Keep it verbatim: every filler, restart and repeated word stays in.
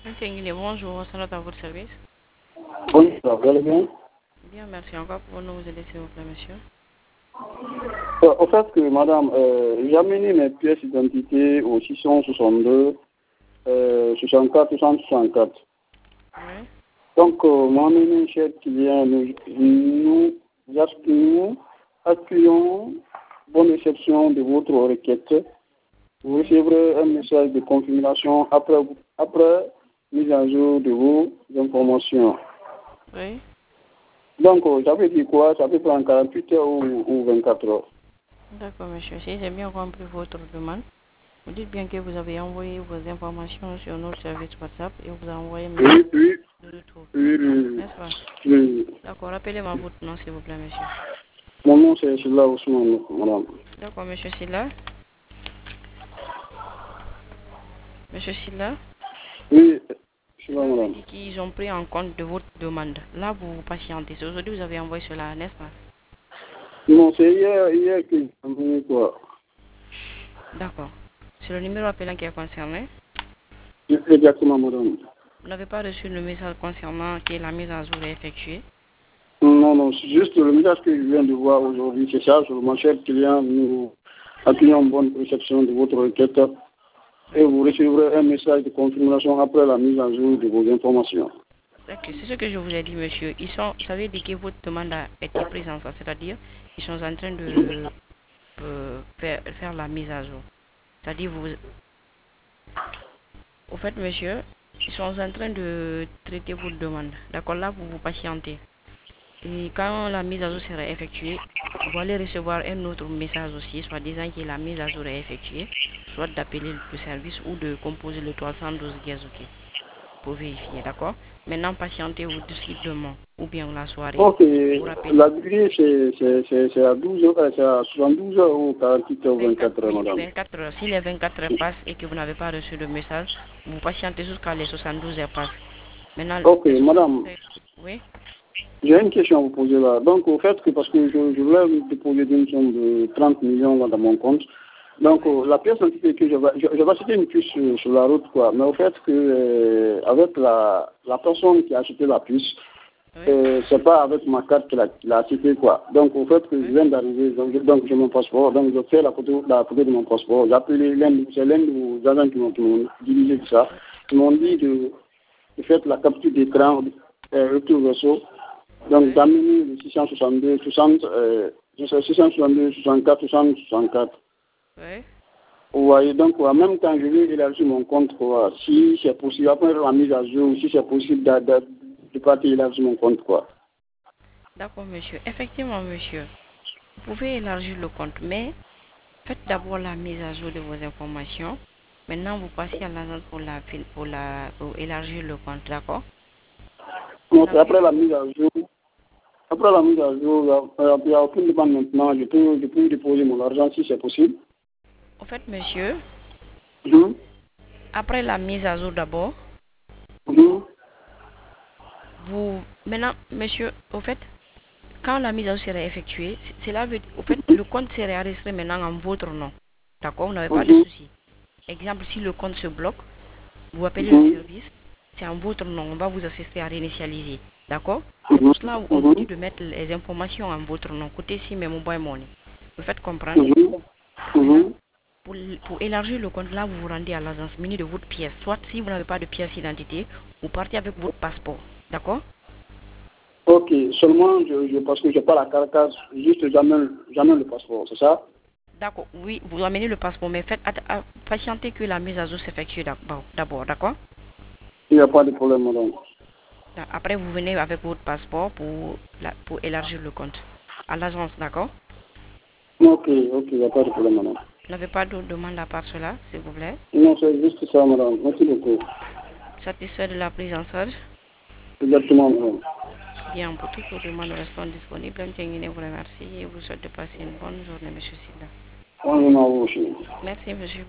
Monsieur bonjour, c'est à votre service. Bonjour, vous allez bien? Bien, merci encore pour nous aider, s'il vous plaît, monsieur. Euh, au fait que, madame, euh, j'ai amené mes pièces d'identité au six cent soixante-deux, euh, soixante-quatre, soixante-quatre. Oui. Donc, euh, moi-même, cher client, nous, nous, nous accueillons bonne réception de votre requête. Vous recevrez un message de confirmation après, après mise à jour de vos informations. Oui. Donc, euh, ça veut dire quoi? Ça peut prendre quarante-huit heures ou, ou vingt-quatre heures. D'accord, monsieur. Si j'ai bien compris votre demande, vous dites bien que vous avez envoyé vos informations sur notre service WhatsApp et vous avez envoyé un message Oui, oui, de retour. oui, oui, N'est-ce pas? oui. D'accord, rappelez-moi votre nom, s'il vous plaît, monsieur. Mon nom, c'est Silla Ousmane, madame. D'accord, monsieur Silla. Monsieur Silla, Oui, Silla, cela veut madame. dire qu'ils ont pris en compte de votre demande. Là, vous vous patientez. C'est aujourd'hui que vous avez envoyé cela, n'est-ce pas? Non, c'est hier, hier que j'ai envoyé quoi. D'accord. C'est le numéro appelant qui est concerné. Exactement, madame. Vous n'avez pas reçu le message concernant que la mise à jour est effectuée. Non, non, c'est juste le message que je viens de voir aujourd'hui, c'est ça. Sur mon cher client, nous accueillons bonne réception de votre requête et vous recevrez un message de confirmation après la mise à jour de vos informations. Ok, c'est ce que je vous ai dit, monsieur. Ils sont, ça veut dire que votre demande a été prise en compte, c'est-à-dire ils sont en train de euh, faire, faire la mise à jour. C'est-à-dire, vous, au fait, monsieur, ils sont en train de traiter votre demande. D'accord, là, vous vous patientez. Et quand la mise à jour sera effectuée, vous allez recevoir un autre message aussi, soit disant que la mise à jour est effectuée, soit d'appeler le service ou de composer le trois cent douze gaz, ok, pour vérifier, d'accord? Maintenant, patientez-vous d'ici demain ou bien la soirée. Ok, Vous rappelez la durée, c'est c'est- c'est- c'est à douze heures, euh, c'est à soixante-douze heures ou quarante-huit heures, vingt-quatre, vingt-quatre heures, oui, madame. vingt-quatre heures. Si les vingt-quatre heures passent et que vous n'avez pas reçu le message, vous patientez jusqu'à les soixante-douze heures passent. Maintenant, Ok, les soixante-douze madame, heures, oui, j'ai une question à vous poser là. Donc, au fait que, parce que je, je voulais déposer une somme de trente millions là, dans mon compte. Donc, oui, euh, la pièce d'identité que je vais, je, je vais acheter une puce sur, sur la route, quoi. Mais au fait que, euh, avec la, la personne qui a acheté la puce, oui, euh, c'est pas avec ma carte qu'il a, qu'il a acheté, quoi. Donc, au fait que je oui. viens d'arriver, donc, je- donc j'ai mon passeport, donc je fais la photo, la photo de mon passeport. J'ai appelé l'un, de- c'est l'un de vos agents qui m'ont qui m'ont dirigé de ça. Ils m'ont dit de, de faire la capture d'écran, euh, retour verso. Donc, Oui, d'amener le six cent soixante-deux, soixante, euh, six cent soixante-deux, soixante-quatre, soixante, soixante-quatre. oui. Vous voyez, donc, en même temps, je vais élargir mon compte, quoi. Si c'est possible, après la mise à jour, si c'est possible de, de, de partir élargir mon compte, quoi. D'accord, monsieur. Effectivement, monsieur, vous pouvez élargir le compte, mais faites d'abord la mise à jour de vos informations. Maintenant, vous passez à l'agence pour, la, pour, la, pour élargir le compte, d'accord? Vous Donc, n'avez après eu... la mise à jour, après la mise à jour, il n'y a, a aucune demande maintenant, je peux, je peux déposer mon argent si c'est possible. En fait, monsieur, Mhm. après la mise à jour d'abord, Mhm. vous... Maintenant, monsieur, au fait, quand la mise à jour sera effectuée, cela veut au fait, le compte sera enregistré maintenant en votre nom. D'accord? Vous n'avez pas de Mhm. souci. Exemple, si le compte se bloque, vous appelez le Mhm. service, c'est en votre nom, on va vous assister à réinitialiser. D'accord? C'est Mhm. pour cela qu'on vous dit Mhm. de mettre les informations en votre nom, côté SIM et mobile money. Vous faites comprendre? Mhm. Maintenant, Mhm. pour, pour élargir le compte, là, vous vous rendez à l'agence muni de votre pièce. Soit si vous n'avez pas de pièce d'identité, vous partez avec votre passeport. D'accord? Ok, seulement je, je, parce que je n'ai pas la carte, juste j'amène, j'amène le passeport, c'est ça? D'accord, oui, vous amenez le passeport, mais faites att- att- patienter que la mise à jour s'effectue d'abord, d'abord, d'accord? Il n'y a pas de problème, madame. Après, vous venez avec votre passeport pour, la- pour élargir le compte à l'agence, d'accord? Ok, ok, il n'y a pas de problème, madame. Vous n'avez pas d'autres demandes à part cela, s'il vous plaît? Non, c'est juste ça, madame. Merci beaucoup. Satisfait de la prise en charge? Exactement, madame. Bien, pour toutes vos demandes, restons disponibles. Je vous remercie et vous souhaite de passer une bonne journée, monsieur Silla. On est en aussi. Merci, monsieur.